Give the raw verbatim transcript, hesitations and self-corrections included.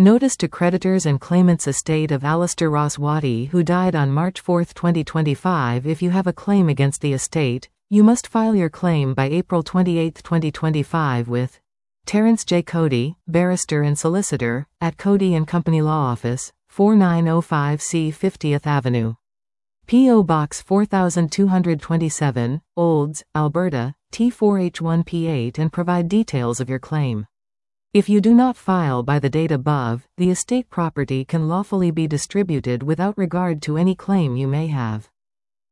Notice to creditors and claimants estate of Alistair Ross Watty, who died on March fourth twenty twenty-five. If you have a claim against the estate, you must file your claim by April twenty-eighth twenty twenty-five with Terence J. Cody, barrister and solicitor, at Cody and Company Law Office, forty-nine oh five C fiftieth Avenue. P O Box four two two seven, Olds, Alberta, T four H one P eight, and provide details of your claim. If you do not file by the date above, the estate property can lawfully be distributed without regard to any claim you may have.